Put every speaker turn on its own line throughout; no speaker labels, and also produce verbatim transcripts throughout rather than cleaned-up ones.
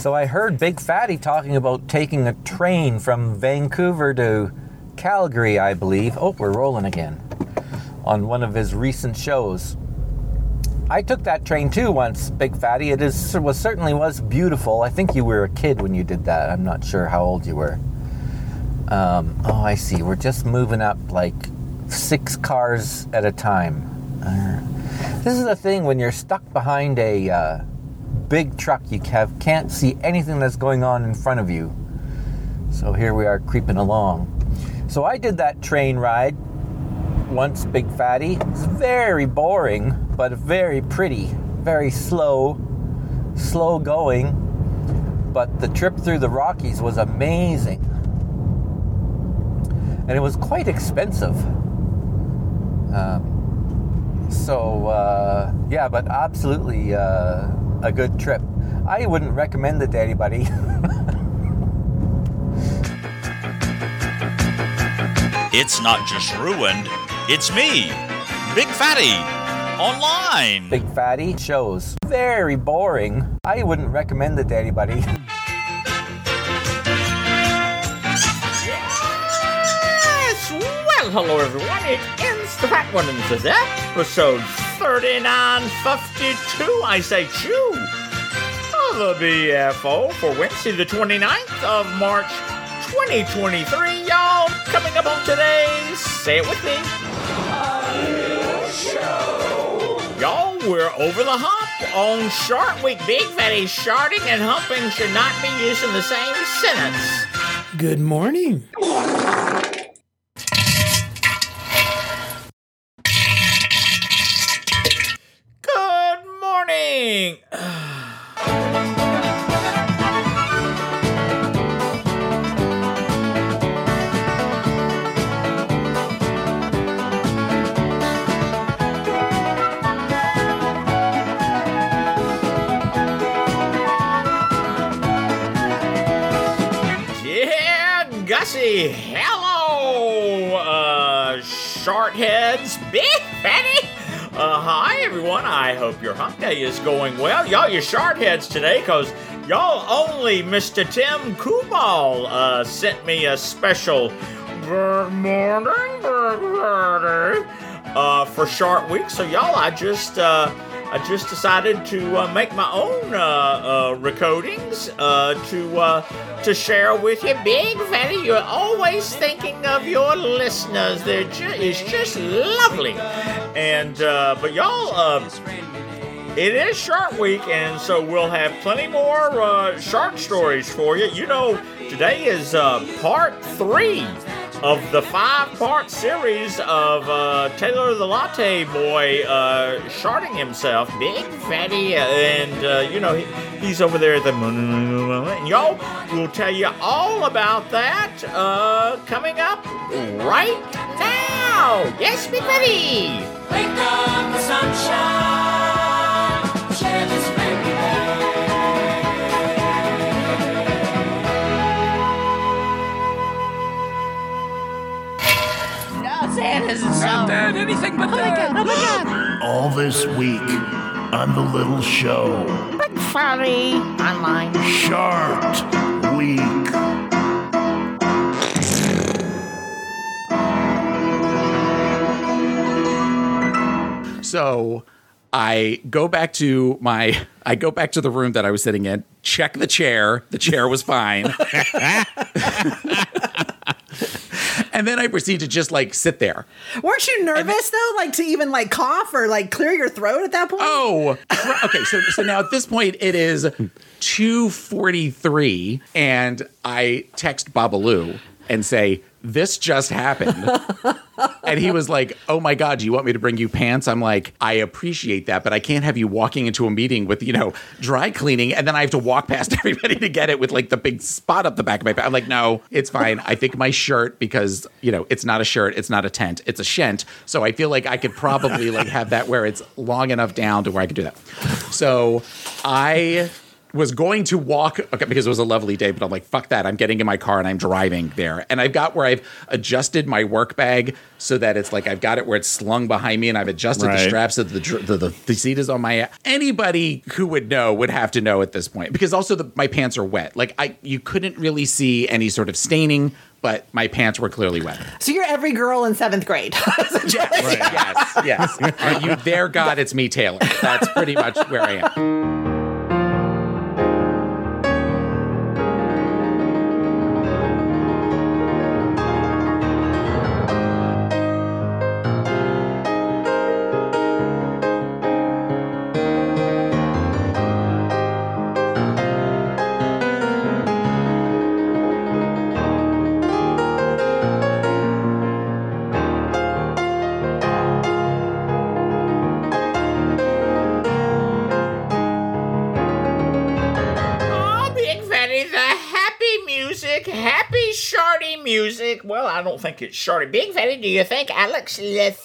So I heard Big Fatty talking about taking a train from Vancouver to Calgary, I believe. Oh, we're rolling again. On one of his recent shows. I took that train too once, Big Fatty. It is was certainly was beautiful. I think you were a kid when you did that. I'm not sure how old you were. Um, oh, I see. We're just moving up like six cars at a time. Uh, this is the thing when you're stuck behind a uh, big truck. You have, can't see anything that's going on in front of you. So here we are creeping along. So I did that train ride once, Big Fatty. It's very boring, but very pretty. Very slow, slow going. But the trip through the Rockies was amazing. And it was quite expensive. Um, so, uh, yeah, but absolutely uh, a good trip. I wouldn't recommend it to anybody.
It's not just ruined, it's me, Big Fatty, online.
Big Fatty shows. Very boring. I wouldn't recommend it to anybody.
Yes! Well, hello everyone, it is the Fat One, and this is episode thirty-nine fifty-two, I say chew, of the B F O for Wednesday the twenty-ninth of March, twenty twenty-three, y'all. Coming up on today's, say it with me, A Show. Y'all, we're over the hump on Shark Week. Big Fatty, sharting and humping should not be used in the same sentence.
Good morning.
Good morning. Gussie, hello, uh, short heads, Big Fatty. Uh, hi everyone, I hope your hump day is going well. Y'all, you short heads today, cause y'all only Mister Tim Kubal, uh, sent me a special good morning, Big Fatty, uh, for Shark Week. So y'all, I just, uh, I just decided to uh, make my own uh, uh, recordings uh, to uh, to share with you. Big Fatty, you're always thinking of your listeners. They're ju- it's just lovely. And uh, but y'all, uh, it is Shark Week, and so we'll have plenty more uh, shark stories for you. You know, today is uh, part three of the five-part series of uh, Taylor the Latte Boy uh, sharting himself, Big Fatty, and uh, you know he, he's over there at the and y'all will tell you all about that uh, coming up right now. Yes, Big Fatty.
Wake up the sunshine, share this baby day.
Santa's
Not that, anything but
Oh my
that.
god, oh my god.
All this week on the little show,
Big Fatty online.
Shark Week.
So I go back to my, I go back to the room that I was sitting in, check the chair. The chair was fine. And then I proceed to just like sit there.
Weren't you nervous then, though, like to even like cough or like clear your throat at that point?
Oh, okay. So so now at this point it is two forty-three, and I text Babalu and say, "This just happened." And he was like, "Oh my God, do you want me to bring you pants?" I'm like, "I appreciate that, but I can't have you walking into a meeting with, you know, dry cleaning, and then I have to walk past everybody to get it with like the big spot up the back of my back." I'm like, "No, it's fine. I think my shirt, because, you know, it's not a shirt, it's not a tent, it's a shent. So I feel like I could probably like have that where it's long enough down to where I could do that." So I was going to walk okay, because it was a lovely day, but I'm like, fuck that. I'm getting in my car and I'm driving there. And I've got where I've adjusted my work bag so that it's like I've got it where it's slung behind me and I've adjusted
Right.
the straps so that the, the, the, the seat is on my. Anybody who would know would have to know at this point because also the, my pants are wet. Like I, you couldn't really see any sort of staining, but my pants were clearly wet.
So you're every girl in seventh grade.
Yes, yes, yes. Are you there, God? It's me, Taylor. That's pretty much where I am.
Oh, Big Fatty, the happy music, happy Shardy music. Well, I don't think it's Shardy. Big Fatty, do you think Alex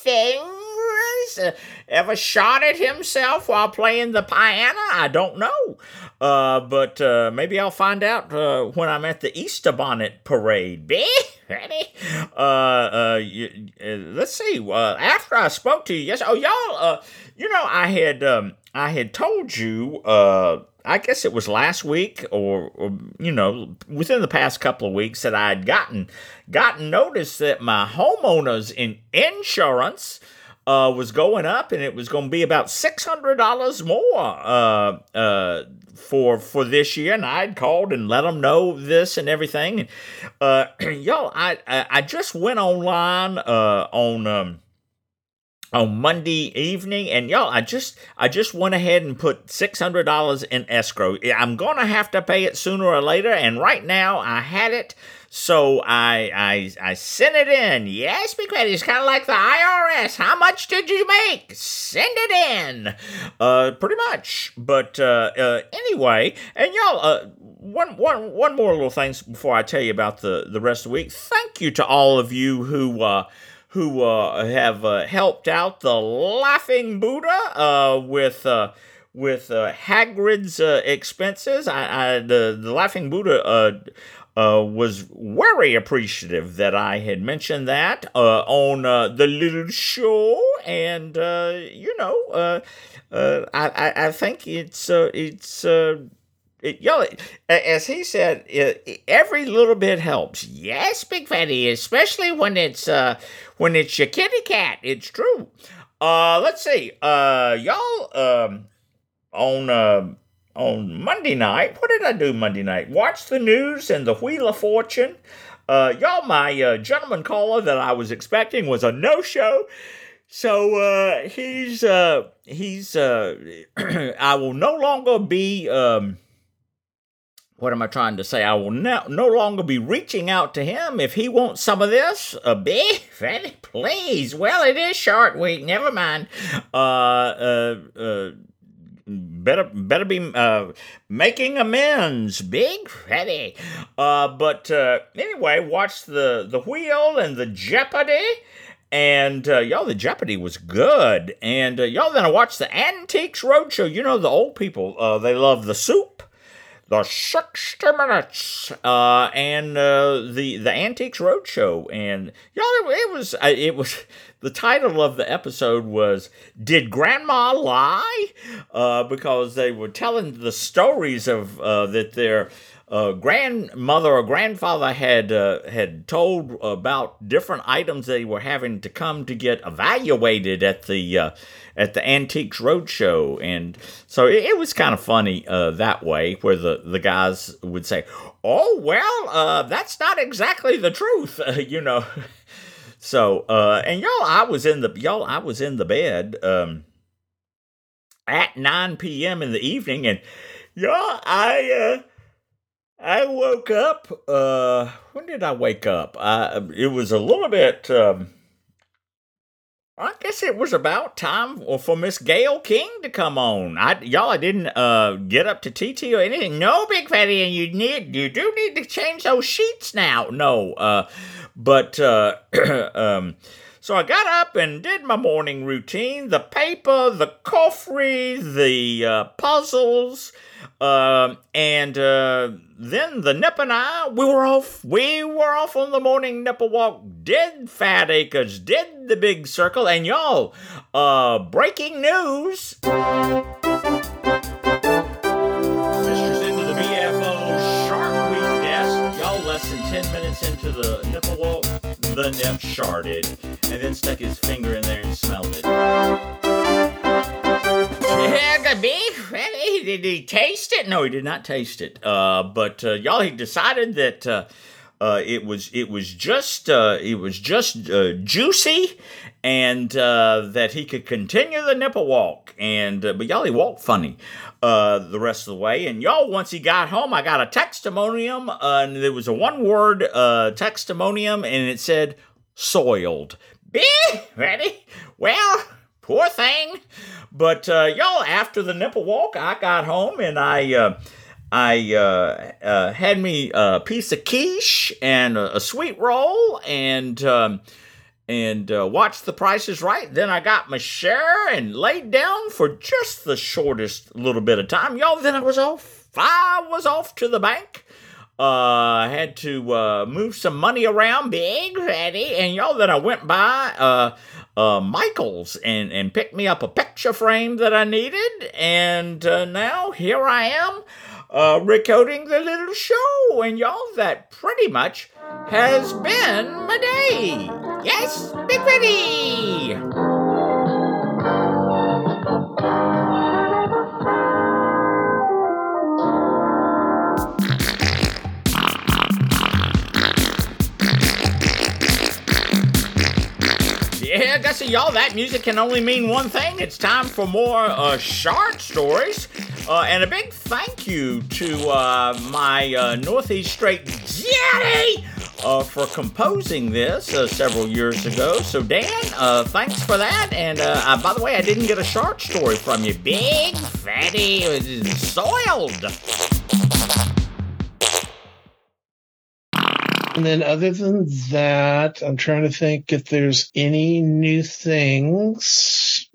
Lefebvre uh, ever shot at himself while playing the piano? I don't know. Uh, but uh, maybe I'll find out uh, when I'm at the Easter Bonnet Parade. Big Fatty, uh, uh, you, uh, let's see. Uh, after I spoke to you, yes. Oh, y'all. Uh, you know, I had um, I had told you. Uh, I guess it was last week, or, or you know, within the past couple of weeks, that I had gotten gotten notice that my homeowners in insurance uh, was going up, and it was going to be about six hundred dollars more uh, uh, for for this year. And I'd called and let them know this and everything. And uh, y'all, I, I I just went online uh, on. Um, on Monday evening, and y'all, I just I just went ahead and put six hundred dollars in escrow. I'm gonna have to pay it sooner or later, and right now I had it, so I I I sent it in. Yes, because it's kind of like the I R S. How much did you make? Send it in. Uh, pretty much. But uh, uh anyway, and y'all, uh, one one one more little things before I tell you about the the rest of the week. Thank you to all of you who uh. who uh, have uh, helped out the Laughing Buddha uh, with uh, with uh, Hagrid's uh, expenses. I, I the, the Laughing Buddha uh, uh, was very appreciative that I had mentioned that uh, on uh, the little show, and uh, you know, uh, uh, I, I I think it's uh, it's. Uh, It, yo, as he said, it, every little bit helps. Yes, Big Fatty, especially when it's uh when it's your kitty cat. It's true. Uh, let's see. Uh, y'all, um, on uh on Monday night, what did I do Monday night? Watch the news and the Wheel of Fortune. Uh, y'all, my uh, gentleman caller that I was expecting was a no-show. So uh, he's uh he's uh I will no longer be um. What am I trying to say? I will no, no longer be reaching out to him if he wants some of this. A Big Fatty, please. Well, it is Shark Week. Never mind. Uh, uh, uh, better, better be uh, making amends, Big Fatty. Uh, but uh, anyway, watch the the Wheel and the Jeopardy. And, uh, y'all, the Jeopardy was good. And, uh, y'all, then I watched the Antiques Roadshow. You know, the old people, uh, they love the soup. The sixty minutes, uh, and uh, the the Antiques Roadshow, and y'all, it, it was uh, it was the title of the episode was "Did Grandma Lie?" Uh, because they were telling the stories of uh, that their uh, grandmother or grandfather had uh, had told about different items they were having to come to get evaluated at the uh, at the Antiques Roadshow, and so it, it was kind of funny uh, that way, where the, the guys would say, "Oh well, uh, that's not exactly the truth," uh, you know. So uh, and y'all, I was in the y'all, I was in the bed um, at nine p.m. in the evening, and y'all, I. Uh, I woke up, uh, when did I wake up? I, it was a little bit, um, I guess it was about time for Miss Gail King to come on. I, y'all, I didn't, uh, get up to T T or anything. No, Big Fatty, and you need, you do need to change those sheets now. No, uh, but, uh, um, So I got up and did my morning routine, the paper, the coffee, the uh, puzzles, uh, and uh, then the Nip and I, we were off. We were off on the morning nipple walk, did Fat Acres, did the big circle, and y'all, uh, breaking news. Sisters into the B F O Shark Week desk. Y'all, less than ten minutes into the nipple walk, the Nip sharted, and then stuck his finger in there and smelled it. Yeah, the beef. Did he taste it? No, he did not taste it. Uh, but uh, y'all, he decided that uh, uh, it was it was just uh, it was just uh, juicy, and uh, that he could continue the nipple walk. And uh, but y'all, he walked funny uh, the rest of the way. And y'all, once he got home, I got a testimonium, uh, and there was a one word uh, testimonium, and it said soiled. Be ready? Well, poor thing. But uh, y'all, after the nipple walk, I got home and I uh, I uh, uh, had me a piece of quiche and a, a sweet roll and um, and uh, watched The Price is Right. Then I got my share and laid down for just the shortest little bit of time, y'all. Then I was off. I was off to the bank. I uh, had to uh, move some money around, big fatty, and y'all. Then I went by uh, uh, Michael's and, and picked me up a picture frame that I needed, and uh, now here I am uh, recording the little show, and y'all, that pretty much has been my day. Yes, Big Fatty. Yeah, Gussie, y'all, that music can only mean one thing. It's time for more uh, shark stories. Uh, and a big thank you to uh, my uh, Northeast Straight Jenny uh, for composing this uh, several years ago. So, Dan, uh, thanks for that. And uh, uh, by the way, I didn't get a shark story from you. Big Fatty soiled.
And then other than that, I'm trying to think if there's any new things.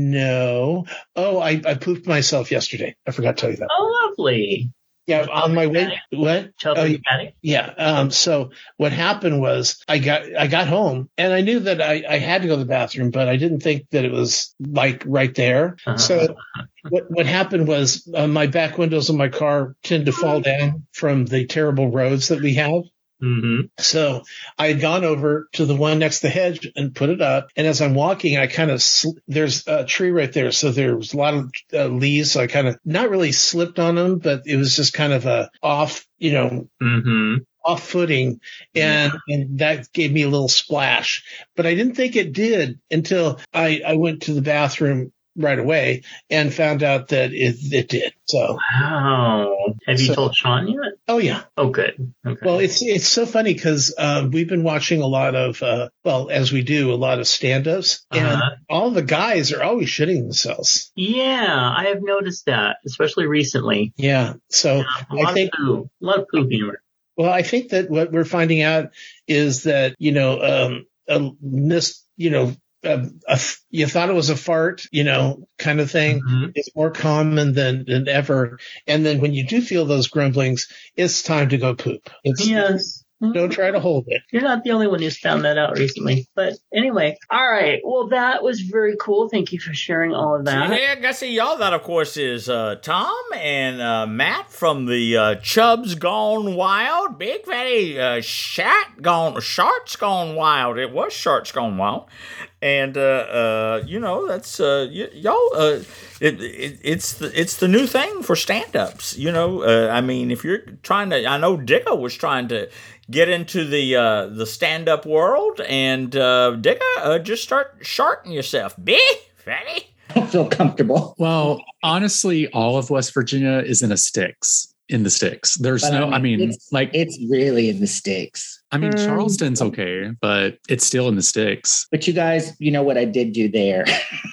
No. Oh, I, I pooped myself yesterday. I forgot to tell you that.
Oh, lovely.
Yeah, on my way. What?
Chelsea
Oh,
Patty?
yeah. Um, so what happened was I got I got home and I knew that I, I had to go to the bathroom, but I didn't think that it was like right there.
Uh-huh.
So what what happened was uh, my back windows of my car tend to fall down from the terrible roads that we have.
Mm-hmm.
So I had gone over to the one next to the hedge and put it up. And as I'm walking, I kind of, sl- there's a tree right there. So there was a lot of uh, leaves. So I kind of not really slipped on them, but it was just kind of a off, you know,
Mm-hmm.
off footing. And, and that gave me a little splash, but I didn't think it did until I, I went to the bathroom right away and found out that it, it did. So,
Wow. Have you
So-
told Sean yet?
oh yeah.
Oh, good. Okay.
Well, it's it's so funny because uh, we've been watching a lot of, uh, well, as we do, a lot of stand-ups, and
Uh-huh.
all the guys are always shitting themselves.
Yeah, I have noticed that, especially recently.
Yeah. So
A lot
I think,
of poo. A lot of poo humor.
well, I think that what we're finding out is that, you know, um, a mis, you know, a, a, you thought it was a fart, you know, kind of thing.
Mhm.
It's more common than, than ever. And then when you do feel those grumblings, it's time to go poop. It's,
Yes.
Don't try to hold it.
You're not the only one who's found that out recently. But anyway, all right. Well, that was very cool. Thank you for sharing all of that.
Yeah, Gussie, y'all, that of course is uh, Tom and uh, Matt from the uh, Chubs Gone Wild. Big Fatty uh, Shat Gone, Sharks Gone Wild. It was Sharks Gone Wild. And, uh, uh, you know, that's, uh, y- y'all, uh, it, it, it's, the, it's the new thing for stand-ups. You know, uh, I mean, if you're trying to, I know Digga was trying to get into the uh, the stand-up world, and uh, Digga, uh, just start sharting yourself. Big Fatty.
I don't feel comfortable.
Well, honestly, all of West Virginia is in a sticks. In the sticks. There's
But,
no, I mean,
it's,
like,
it's really in the sticks.
I mean,
Mm.
Charleston's okay, but it's still in the sticks.
But you guys, you know what I did do there?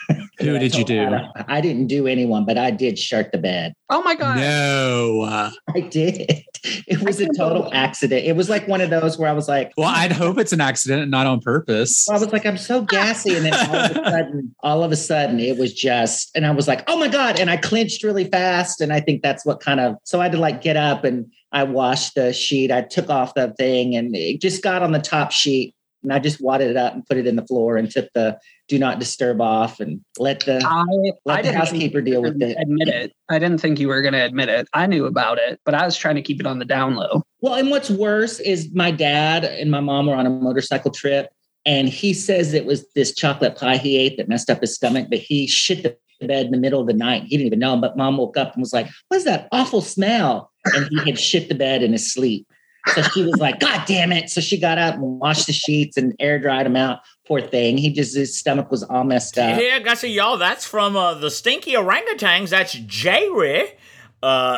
Who did you do?
I didn't do anyone, but I did shart the bed.
Oh my God.
No.
I did. It was a total accident. It was like one of those where I was like,
well, I'd hope it's an accident and not on purpose.
I was like, I'm so gassy. And then all of a sudden, all of a sudden it was just, and I was like, oh my God. And I clenched really fast. And I think that's what kind of, so I had to like get up and I washed the sheet. I took off the thing and it just got on the top sheet. And I just wadded it up and put it in the floor and took the do not disturb off and let the,
I,
let
I
the
didn't
housekeeper deal with it.
Admit it. I didn't think you were going to admit it. I knew about it, but I was trying to keep it on the down low.
Well, and what's worse is my dad and my mom were on a motorcycle trip, and he says it was this chocolate pie he ate that messed up his stomach, but he shit the bed in the middle of the night. He didn't even know, but mom woke up and was like, what's that awful smell? And he had shit the bed in his sleep. So she was like, God damn it. So she got up and washed the sheets and air dried them out. Poor thing. He just, his stomach was all messed up.
Yeah, Gussie, y'all, that's from uh, the Stinky Orangutans. That's Jerry. Uh,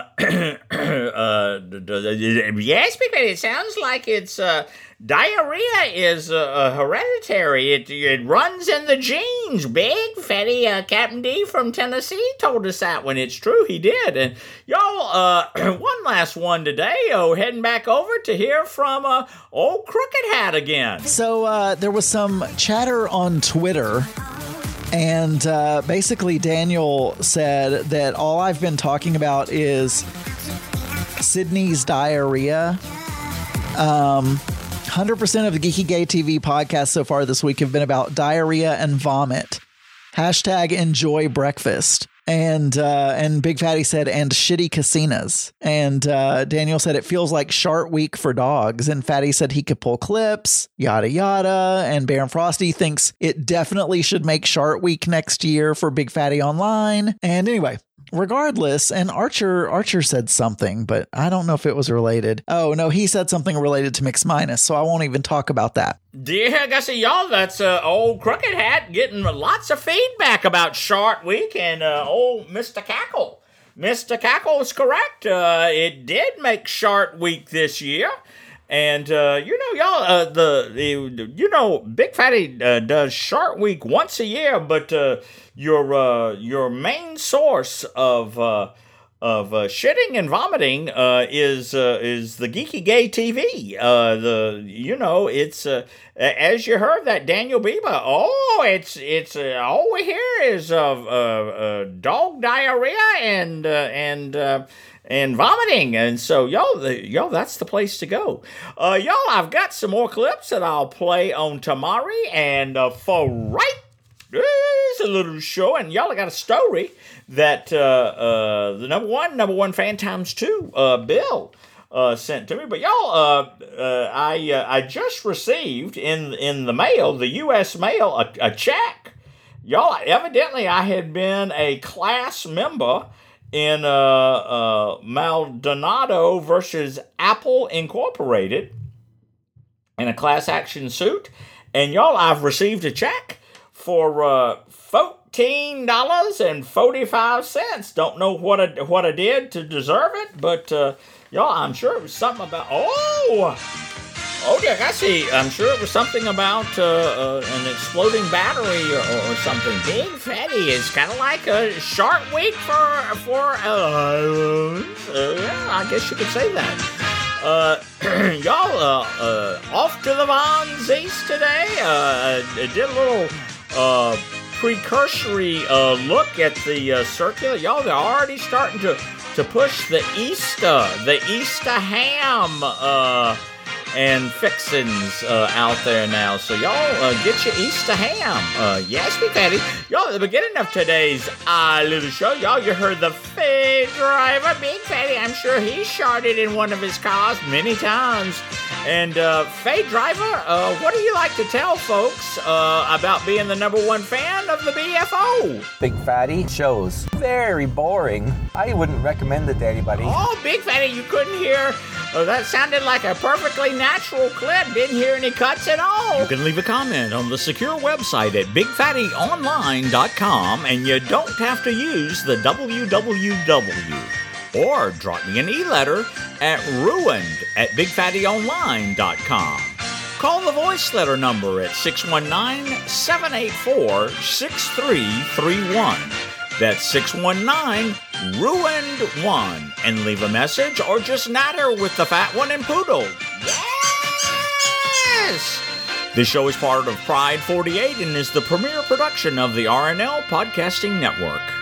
uh, yes, because it sounds like it's uh, diarrhea is uh, uh, hereditary. It it runs in the genes. Big Fatty uh, Captain D from Tennessee told us that when it's true. He did. And y'all, uh, one last one today. Oh, heading back over to hear from uh, old Crooked Hat again.
So uh, there was some chatter on Twitter. And uh, basically, Daniel said that all I've been talking about is Sydney's diarrhea. Um, one hundred percent of the Geeky Gay T V podcasts so far this week have been about diarrhea and vomit. Hashtag enjoy breakfast. And uh, and Big Fatty said, and shitty casinos. And uh, Daniel said, it feels like Shart Week for dogs. And Fatty said he could pull clips, yada, yada. And Baron Frosty thinks it definitely should make Shart Week next year for Big Fatty Online. And anyway, regardless, and Archer Archer said something, but I don't know if it was related. Oh, no, he said something related to Mix Minus, so I won't even talk about that.
Yeah, Gussie, y'all, that's uh, old Crooked Hat getting lots of feedback about Shart Week and uh, old Mister Cackle. Mister Cackle is correct. Uh, it did make Shart Week this year. And, uh, you know, y'all, uh, the, the, you know, Big Fatty uh, does Shart Week once a year, but uh, your uh, your main source of uh, of uh, shitting and vomiting uh, is uh, is the Geeky Gay T V. Uh, the you know, it's uh, as you heard that Daniel Bieber. Oh, it's it's uh, all we hear is of uh, uh, dog diarrhea and uh, and. Uh, And vomiting, and so y'all, y'all, that's the place to go. Uh, y'all, I've got some more clips that I'll play on Tamari, and uh, for right, it's a little show, and y'all, I got a story that uh, uh, the number one, number one fan times two, uh, Bill, uh, sent to me. But y'all, uh, uh, I uh, I just received in in the mail, the U S mail, a, a check. Y'all, evidently, I had been a class member in uh, uh, Maldonado versus Apple Incorporated in a class action suit. And y'all, I've received a check for uh, fourteen dollars and forty-five cents. Don't know what I, what I did to deserve it, but uh, y'all, I'm sure it was something about, oh, oh dear, I see. I'm sure it was something about uh, uh, an exploding battery or, or something. Big Fatty is kind of like a Shart Week for, for uh, uh, yeah, I guess you could say that. Uh, y'all, uh, uh, off to the Von Zees today. Uh, I did a little uh, precursory uh, look at the uh, circular. Y'all, they're already starting to, to push the Easter, the Easter ham, uh, and fixins uh, out there now. So y'all uh, get your Easter ham. Uh, yes, Big Fatty. Y'all, at the beginning of today's uh, little show, y'all, you heard the Fade Driver, Big Fatty. I'm sure he sharted in one of his cars many times. And uh, Fade Driver, uh, what do you like to tell folks uh, about being the number one fan of the B F O?
Big Fatty shows. Very boring. I wouldn't recommend it to anybody.
Oh, Big Fatty, you couldn't hear. Uh, that sounded like a perfectly natural clip. Didn't hear any cuts at all. You can leave a comment on the secure website at big fatty online dot com, and you don't have to use the W W W. Or drop me an e-letter at ruined at big fatty online dot com. Call the voice letter number at six one nine, seven eight four, six three three one. That's six one nine, ruined one. And leave a message or just natter with the fat one and Poodle. Yes! This show is part of Pride forty-eight and is the premier production of the R N L Podcasting Network.